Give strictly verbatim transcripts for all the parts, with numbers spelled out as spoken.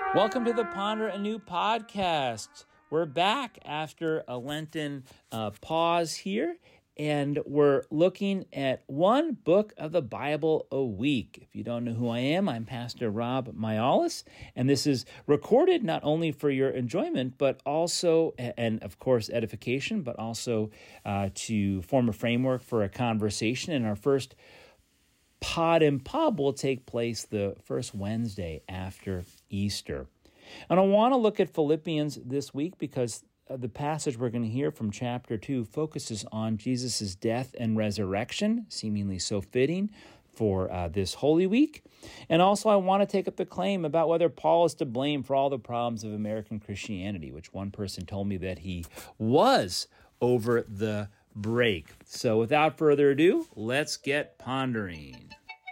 Welcome to the Ponder Anew podcast. We're back after a Lenten uh, pause here, and we're looking at one book of the Bible a week. If you don't know who I am, I'm Pastor Rob Myalis, and this is recorded not only for your enjoyment, but also, and of course, edification, but also uh, to form a framework for a conversation. And our first Pod and Pub will take place the first Wednesday after Easter. And I want to look at Philippians this week because the passage we're going to hear from chapter two focuses on Jesus' death and resurrection, seemingly so fitting for uh, this Holy Week. And also I want to take up the claim about whether Paul is to blame for all the problems of American Christianity, which one person told me that he was over the break. So without further ado, let's get pondering.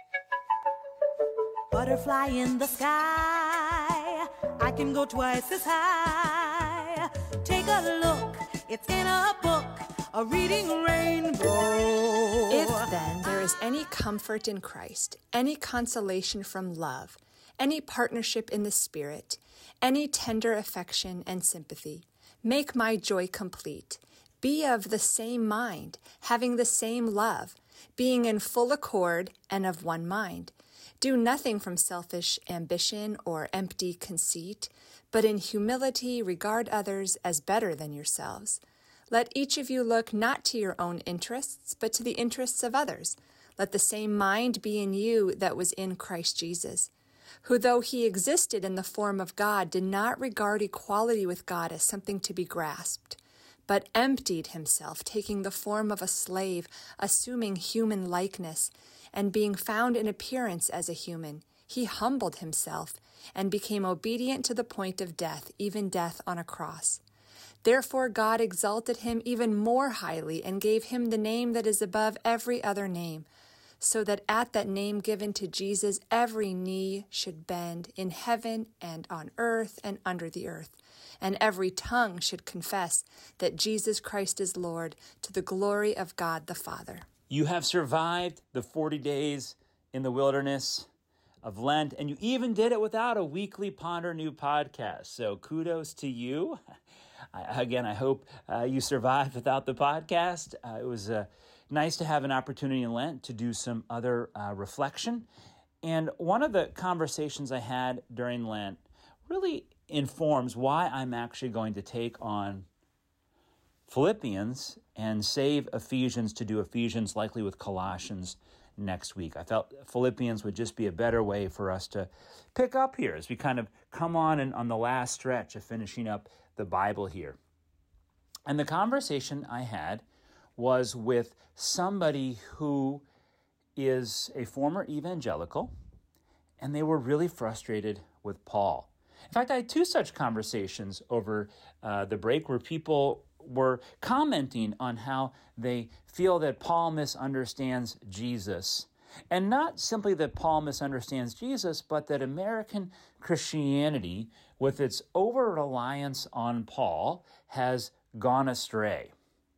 Butterfly in the sky, I can go twice as high. Take a look, it's in a book, a reading rainbow. If then there is any comfort in Christ, any consolation from love, any partnership in the Spirit, any tender affection and sympathy, make my joy complete. Be of the same mind, having the same love, being in full accord and of one mind. Do nothing from selfish ambition or empty conceit, but in humility regard others as better than yourselves. Let each of you look not to your own interests, but to the interests of others. Let the same mind be in you that was in Christ Jesus, who though he existed in the form of God, did not regard equality with God as something to be grasped, but emptied himself, taking the form of a slave, assuming human likeness, and being found in appearance as a human, he humbled himself and became obedient to the point of death, even death on a cross. Therefore God exalted him even more highly and gave him the name that is above every other name, so that at that name given to Jesus every knee should bend in heaven and on earth and under the earth, and every tongue should confess that Jesus Christ is Lord, to the glory of God the Father. You have survived the forty days in the wilderness of Lent, and you even did it without a weekly Ponder Anew podcast. So kudos to you. I, again, I hope uh, you survived without the podcast. Uh, it was uh, nice to have an opportunity in Lent to do some other uh, reflection. And one of the conversations I had during Lent really informs why I'm actually going to take on Philippians and save Ephesians to do Ephesians, likely with Colossians next week. I felt Philippians would just be a better way for us to pick up here as we kind of come on and on the last stretch of finishing up the Bible here. And the conversation I had was with somebody who is a former evangelical, and they were really frustrated with Paul. In fact, I had two such conversations over uh, the break where people were commenting on how they feel that Paul misunderstands Jesus. And not simply that Paul misunderstands Jesus, but that American Christianity, with its over-reliance on Paul, has gone astray.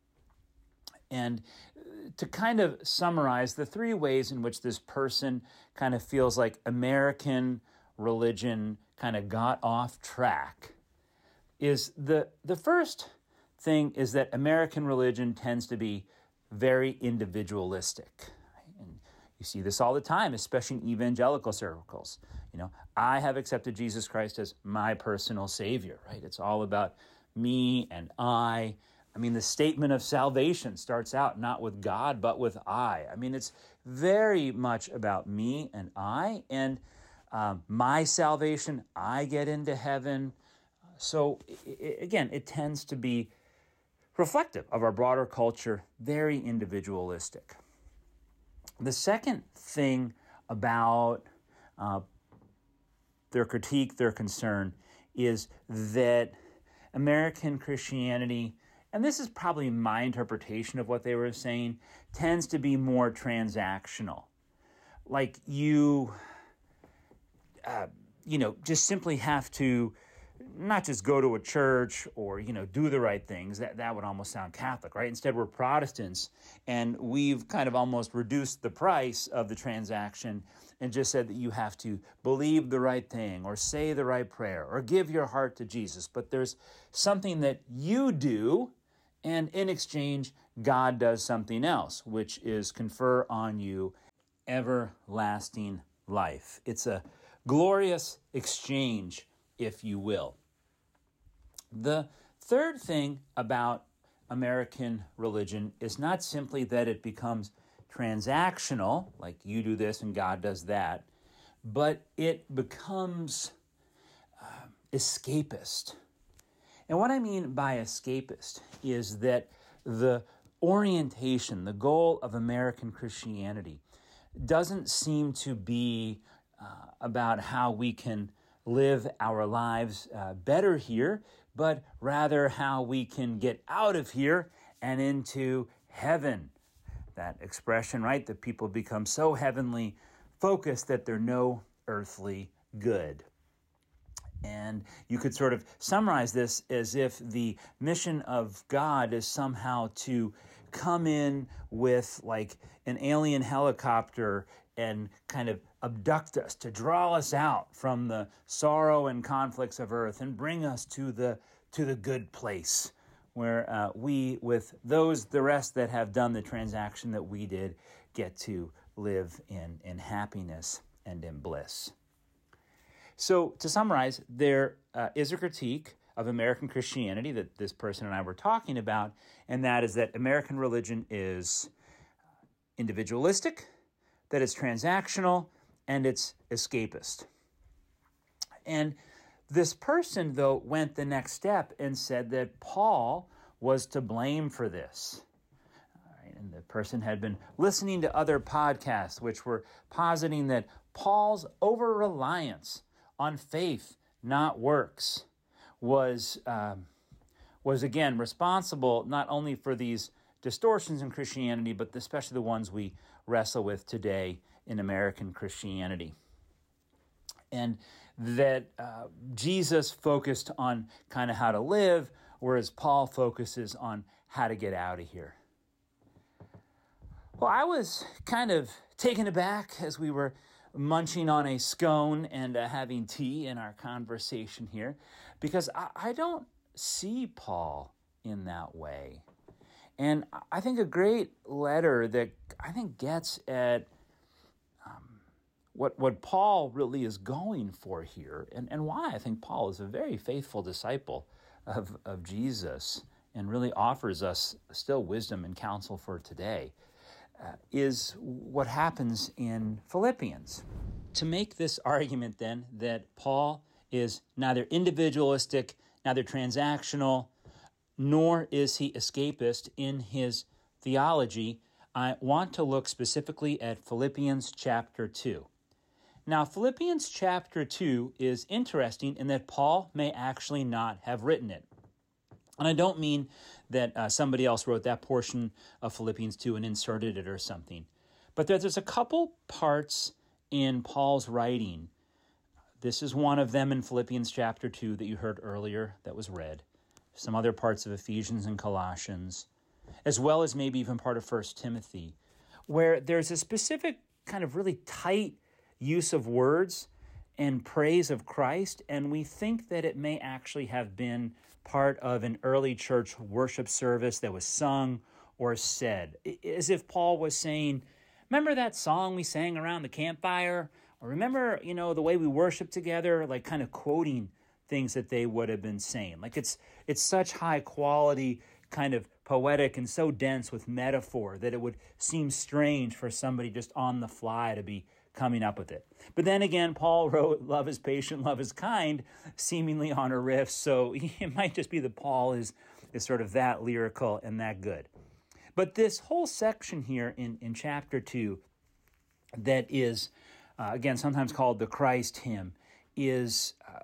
And to kind of summarize the three ways in which this person kind of feels like American religion kind of got off track is the the first thing is that American religion tends to be very individualistic. And you see this all the time, especially in evangelical circles. You know, I have accepted Jesus Christ as my personal Savior, right? It's all about me and I. I mean, the statement of salvation starts out not with God, but with I. I mean, it's very much about me and I, and um, my salvation, I get into heaven. So it, again, it tends to be reflective of our broader culture, very individualistic. The second thing about uh, their critique, their concern, is that American Christianity, and this is probably my interpretation of what they were saying, tends to be more transactional. Like you, uh, you know, just simply have to not just go to a church or, you know, do the right things. That, that would almost sound Catholic, right? Instead, we're Protestants, and we've kind of almost reduced the price of the transaction and just said that you have to believe the right thing or say the right prayer or give your heart to Jesus. But there's something that you do, and in exchange, God does something else, which is confer on you everlasting life. It's a glorious exchange, if you will. The third thing about American religion is not simply that it becomes transactional, like you do this and God does that, but it becomes uh, escapist. And what I mean by escapist is that the orientation, the goal of American Christianity doesn't seem to be uh, about how we can live our lives uh, better here, but rather how we can get out of here and into heaven. That expression, right? That people become so heavenly focused that they're no earthly good. And you could sort of summarize this as if the mission of God is somehow to come in with like an alien helicopter and kind of abduct us, to draw us out from the sorrow and conflicts of earth and bring us to the to the good place where uh, we, with those, the rest that have done the transaction that we did, get to live in, in happiness and in bliss. So to summarize, there uh, is a critique of American Christianity that this person and I were talking about, and that is that American religion is individualistic, that it's transactional, and it's escapist. And this person, though, went the next step and said that Paul was to blame for this. All right, and the person had been listening to other podcasts which were positing that Paul's over-reliance on faith, not works, was, um, was again, responsible not only for these distortions in Christianity, but especially the ones we wrestle with today in American Christianity. And that uh, Jesus focused on kind of how to live, whereas Paul focuses on how to get out of here. Well, I was kind of taken aback as we were munching on a scone and uh, having tea in our conversation here, because I, I don't see Paul in that way. And I think a great letter that I think gets at um, what what Paul really is going for here, and, and why I think Paul is a very faithful disciple of, of Jesus and really offers us still wisdom and counsel for today, uh, is what happens in Philippians. To make this argument then that Paul is neither individualistic, neither transactional, nor is he escapist in his theology, I want to look specifically at Philippians chapter two. Now, Philippians chapter two is interesting in that Paul may actually not have written it. And I don't mean that uh, somebody else wrote that portion of Philippians two and inserted it or something. But there's a couple parts in Paul's writing. This is one of them in Philippians chapter two that you heard earlier that was read. Some other parts of Ephesians and Colossians, as well as maybe even part of First Timothy, where there's a specific kind of really tight use of words and praise of Christ, and we think that it may actually have been part of an early church worship service that was sung or said, as if Paul was saying, remember that song we sang around the campfire? Or remember, you know, the way we worship together, like kind of quoting things that they would have been saying. Like it's it's such high quality, kind of poetic and so dense with metaphor that it would seem strange for somebody just on the fly to be coming up with it. But then again, Paul wrote, love is patient, love is kind, seemingly on a riff. So it might just be that Paul is, is sort of that lyrical and that good. But this whole section here in, in chapter two that is, uh, again, sometimes called the Christ hymn, is uh,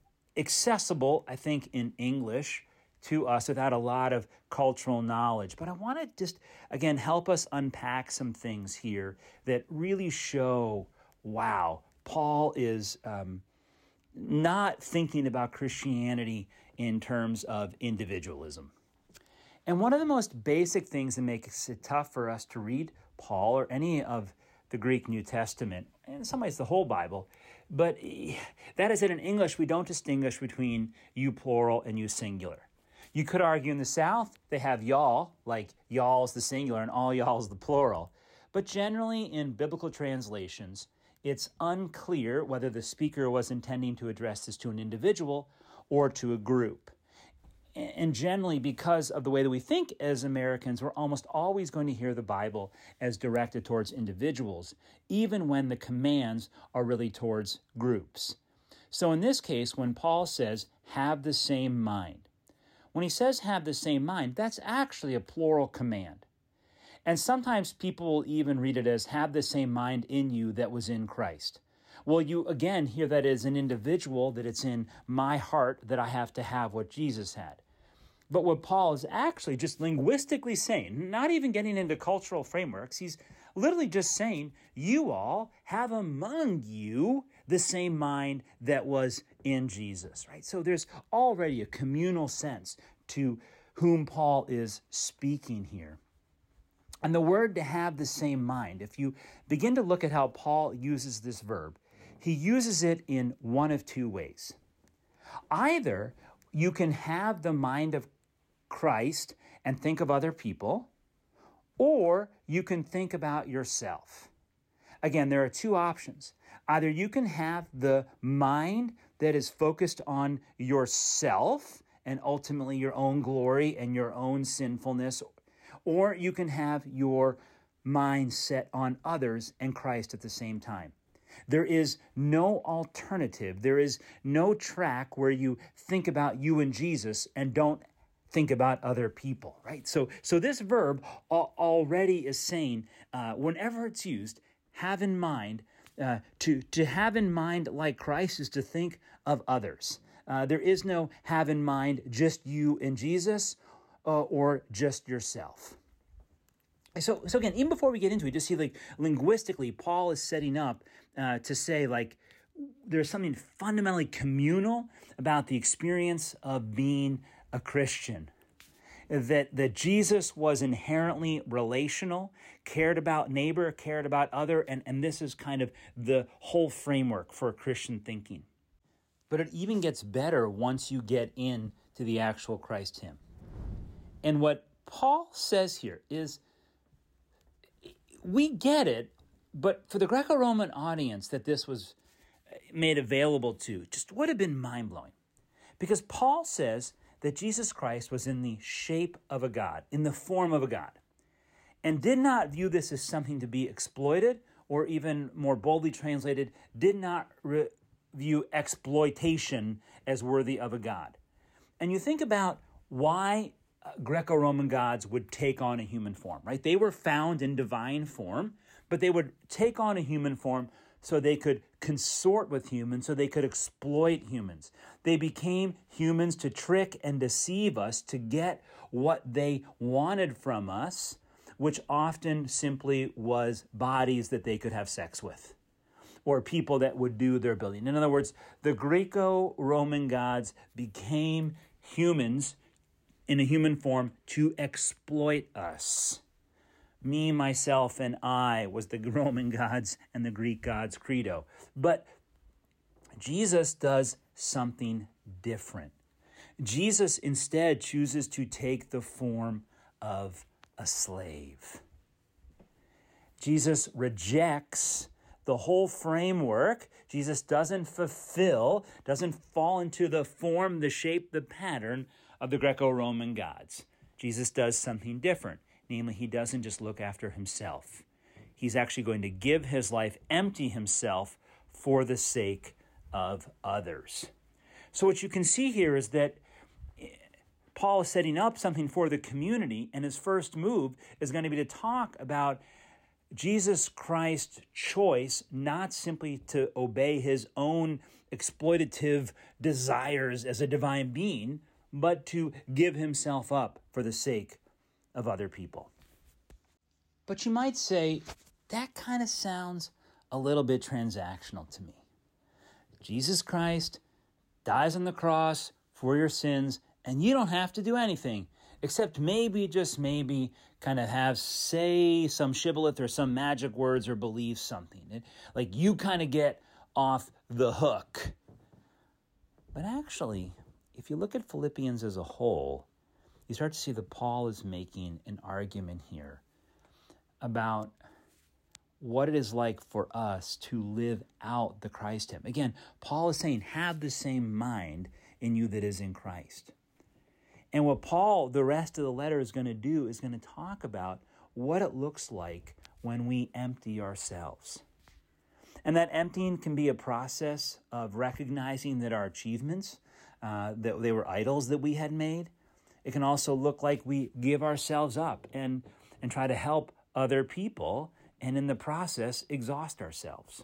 accessible, I think, in English to us without a lot of cultural knowledge. But I want to just, again, help us unpack some things here that really show, wow, Paul is um, not thinking about Christianity in terms of individualism. And one of the most basic things that makes it tough for us to read Paul or any of the Greek New Testament, and in some ways the whole Bible, but that is that in English we don't distinguish between you plural and you singular. You could argue in the South they have y'all, like y'all's the singular and all y'all's the plural. But generally in biblical translations, it's unclear whether the speaker was intending to address this to an individual or to a group. And generally, because of the way that we think as Americans, we're almost always going to hear the Bible as directed towards individuals, even when the commands are really towards groups. So in this case, when Paul says, have the same mind, when he says have the same mind, that's actually a plural command. And sometimes people will even read it as have the same mind in you that was in Christ. Well, you again hear that as an individual, that it's in my heart that I have to have what Jesus had. But what Paul is actually just linguistically saying, not even getting into cultural frameworks, he's literally just saying, you all have among you the same mind that was in Jesus, right? So there's already a communal sense to whom Paul is speaking here. And the word to have the same mind, if you begin to look at how Paul uses this verb, he uses it in one of two ways. Either you can have the mind of Christ and think of other people, or you can think about yourself. Again, there are two options. Either you can have the mind that is focused on yourself and ultimately your own glory and your own sinfulness, or you can have your mind set on others and Christ at the same time. There is no alternative. There is no track where you think about you and Jesus and don't think about other people, right? So, so this verb already is saying, uh, whenever it's used, have in mind, uh, to, to have in mind like Christ is to think of others. Uh, there is no have in mind just you and Jesus uh, or just yourself. So, so again, even before we get into it, just see like linguistically, Paul is setting up uh, to say like there's something fundamentally communal about the experience of being a Christian. That, that Jesus was inherently relational, cared about neighbor, cared about other, and, and this is kind of the whole framework for Christian thinking. But it even gets better once you get into the actual Christ hymn. And what Paul says here is, we get it, but for the Greco-Roman audience that this was made available to, just would have been mind-blowing. Because Paul says that Jesus Christ was in the shape of a God, in the form of a God, and did not view this as something to be exploited, or even more boldly translated, did not re- view exploitation as worthy of a God. And you think about why Greco-Roman gods would take on a human form, right? They were found in divine form, but they would take on a human form so they could consort with humans, so they could exploit humans. They became humans to trick and deceive us to get what they wanted from us, which often simply was bodies that they could have sex with, or people that would do their building. In other words, the Greco-Roman gods became humans in a human form to exploit us. Me, myself, and I was the Roman gods and the Greek gods' credo. But Jesus does something different. Jesus instead chooses to take the form of a slave. Jesus rejects the whole framework. Jesus doesn't fulfill, doesn't fall into the form, the shape, the pattern of the Greco-Roman gods. Jesus does something different. Namely, he doesn't just look after himself. He's actually going to give his life, empty himself for the sake of others. So what you can see here is that Paul is setting up something for the community, and his first move is going to be to talk about Jesus Christ's choice not simply to obey his own exploitative desires as a divine being, but to give himself up for the sake of other people. But you might say, that kind of sounds a little bit transactional to me. Jesus Christ dies on the cross for your sins, and you don't have to do anything except maybe, just maybe, kind of have, say some shibboleth or some magic words or believe something. It, like you kind of get off the hook. But actually, if you look at Philippians as a whole, you start to see that Paul is making an argument here about what it is like for us to live out the Christ hymn. Again, Paul is saying, have the same mind in you that is in Christ. And what Paul, the rest of the letter, is going to do is going to talk about what it looks like when we empty ourselves. And that emptying can be a process of recognizing that our achievements, uh, that they were idols that we had made. It can also look like we give ourselves up and, and try to help other people, and in the process, exhaust ourselves.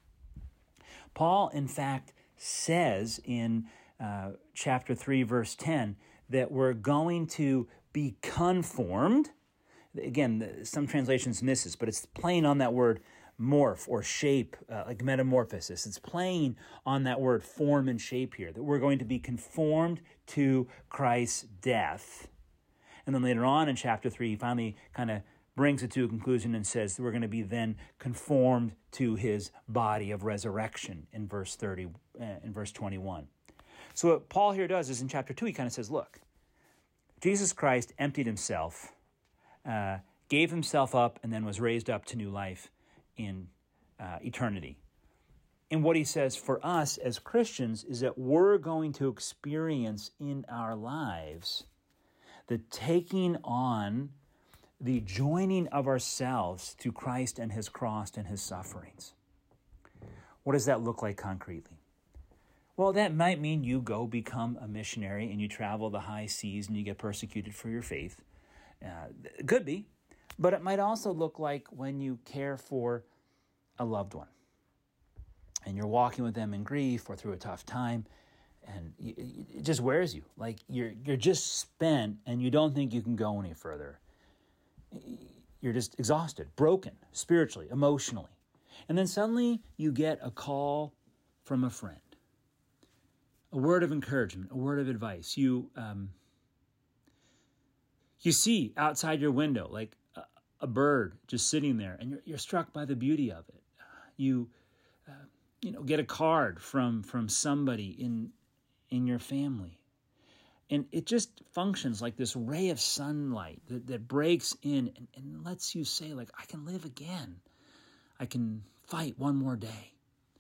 Paul, in fact, says in uh, chapter three, verse ten, that we're going to be conformed. Again, some translations miss this, but it's playing on that word morph or shape, uh, like metamorphosis. It's playing on that word form and shape here, that we're going to be conformed to Christ's death. And then later on in chapter three, he finally kind of brings it to a conclusion and says that we're going to be then conformed to his body of resurrection in verse thirty, uh, in verse twenty-one. So what Paul here does is in chapter two, he kind of says, look, Jesus Christ emptied himself, uh, gave himself up, and then was raised up to new life in uh, eternity. And what he says for us as Christians is that we're going to experience in our lives the taking on, the joining of ourselves to Christ and his cross and his sufferings. What does that look like concretely? Well, that might mean you go become a missionary and you travel the high seas and you get persecuted for your faith. Uh, it could be. But it might also look like when you care for a loved one and you're walking with them in grief or through a tough time, and it just wears you. Like you're you're just spent and you don't think you can go any further. You're just exhausted, broken, spiritually, emotionally. And then suddenly you get a call from a friend. A word of encouragement, a word of advice. You um, you see outside your window like a, a bird just sitting there, and you're you're struck by the beauty of it. You uh, you know get a card from from somebody in in your family, and it just functions like this ray of sunlight that, that breaks in and, and lets you say, like, I can live again. I can fight one more day.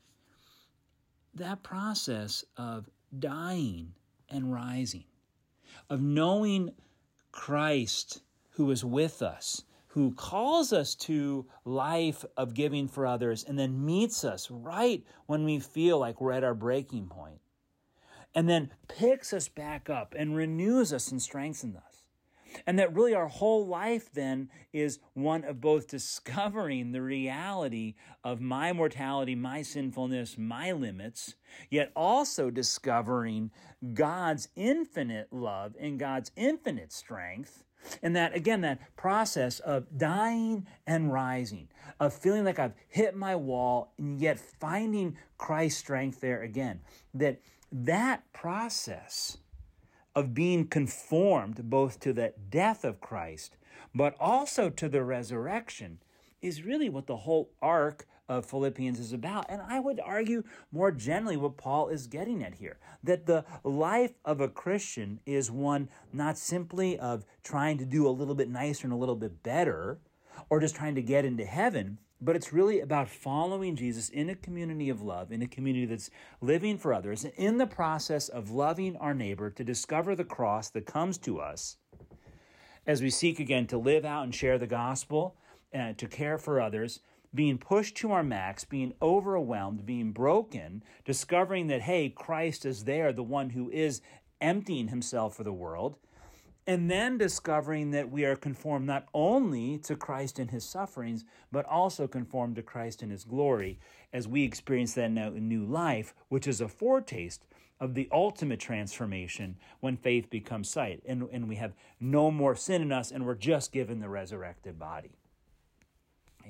That process of dying and rising, of knowing Christ who is with us, who calls us to life of giving for others, and then meets us right when we feel like we're at our breaking point, and then picks us back up and renews us and strengthens us. And that really our whole life then is one of both discovering the reality of my mortality, my sinfulness, my limits, yet also discovering God's infinite love and God's infinite strength. And that, again, that process of dying and rising, of feeling like I've hit my wall and yet finding Christ's strength there again. That that process of being conformed both to the death of Christ, but also to the resurrection, is really what the whole arc of Philippians is about. And I would argue more generally what Paul is getting at here, that the life of a Christian is one not simply of trying to do a little bit nicer and a little bit better, or just trying to get into heaven, but it's really about following Jesus in a community of love, in a community that's living for others, and in the process of loving our neighbor to discover the cross that comes to us as we seek again to live out and share the gospel, and to care for others, being pushed to our max, being overwhelmed, being broken, discovering that, hey, Christ is there, the one who is emptying himself for the world, and then discovering that we are conformed not only to Christ in his sufferings, but also conformed to Christ in his glory as we experience that now in new life, which is a foretaste of the ultimate transformation when faith becomes sight, and, and we have no more sin in us, and we're just given the resurrected body. Okay.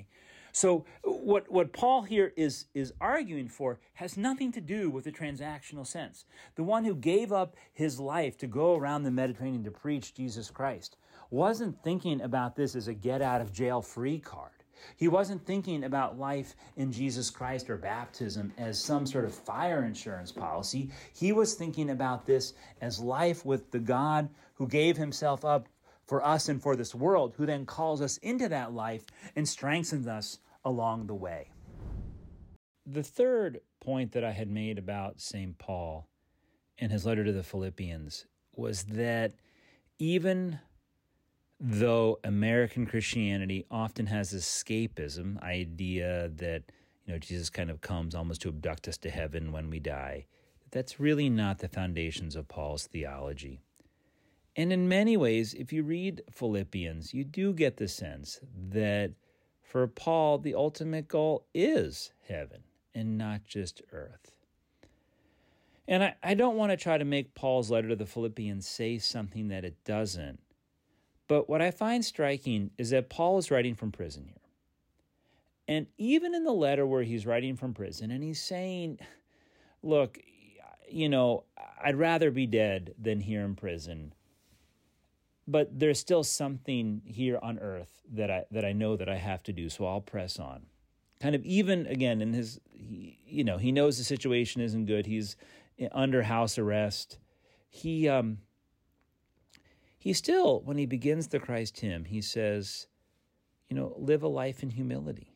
So what, what Paul here is, is arguing for has nothing to do with the transactional sense. The one who gave up his life to go around the Mediterranean to preach Jesus Christ wasn't thinking about this as a get-out-of-jail-free card. He wasn't thinking about life in Jesus Christ or baptism as some sort of fire insurance policy. He was thinking about this as life with the God who gave himself up for us and for this world, who then calls us into that life and strengthens us along the way. The third point that I had made about Saint Paul in his letter to the Philippians was that even though American Christianity often has this escapism idea that, you know, Jesus kind of comes almost to abduct us to heaven when we die, that's really not the foundations of Paul's theology. And in many ways, if you read Philippians, you do get the sense that for Paul, the ultimate goal is heaven and not just earth. And I, I don't want to try to make Paul's letter to the Philippians say something that it doesn't. But what I find striking is that Paul is writing from prison here. And even in the letter where he's writing from prison, and he's saying, look, you know, I'd rather be dead than here in prison. But there's still something here on earth that I that I know that I have to do, so I'll press on. Kind of even, again, in his, he, you know, he knows the situation isn't good. He's under house arrest. He... um. He still, when he begins the Christ hymn, he says, you know, live a life in humility.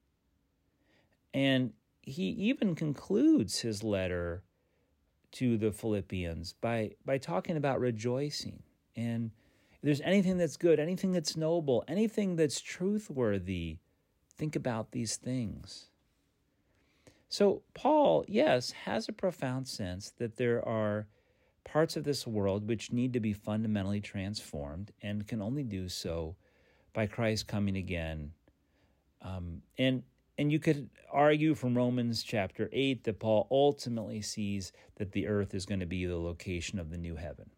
And he even concludes his letter to the Philippians by, by talking about rejoicing. And if there's anything that's good, anything that's noble, anything that's truthworthy, think about these things. So Paul, yes, has a profound sense that there are parts of this world which need to be fundamentally transformed and can only do so by Christ coming again. Um, and and you could argue from Romans chapter eight that Paul ultimately sees that the earth is going to be the location of the new heaven.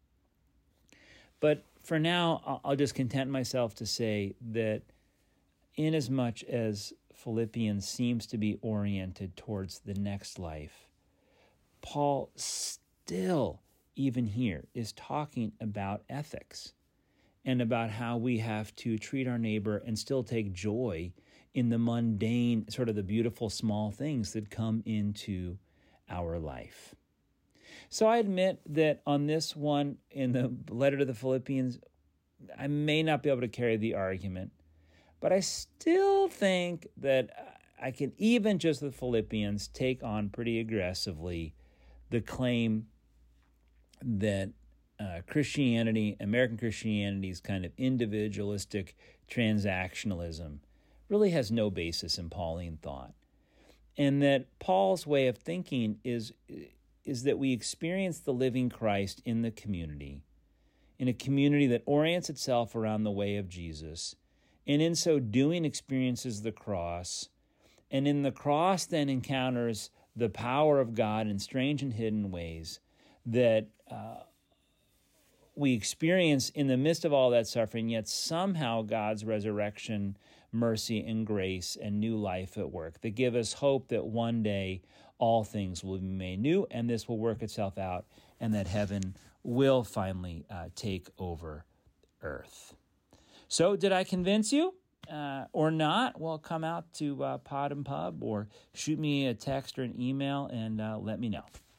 But for now, I'll just content myself to say that inasmuch as Philippians seems to be oriented towards the next life, Paul still, even here, is talking about ethics and about how we have to treat our neighbor and still take joy in the mundane, sort of the beautiful small things that come into our life. So I admit that on this one, in the letter to the Philippians, I may not be able to carry the argument, but I still think that I can, even just the Philippians, take on pretty aggressively the claim that uh, Christianity, American Christianity's kind of individualistic transactionalism really has no basis in Pauline thought. And that Paul's way of thinking is, is that we experience the living Christ in the community, in a community that orients itself around the way of Jesus, and in so doing experiences the cross, and in the cross then encounters the power of God in strange and hidden ways that uh, we experience in the midst of all that suffering, yet somehow God's resurrection, mercy, and grace and new life at work that give us hope that one day all things will be made new and this will work itself out and that heaven will finally uh, take over earth. So did I convince you uh, or not? Well, come out to uh, Pod and Pub or shoot me a text or an email and uh, let me know.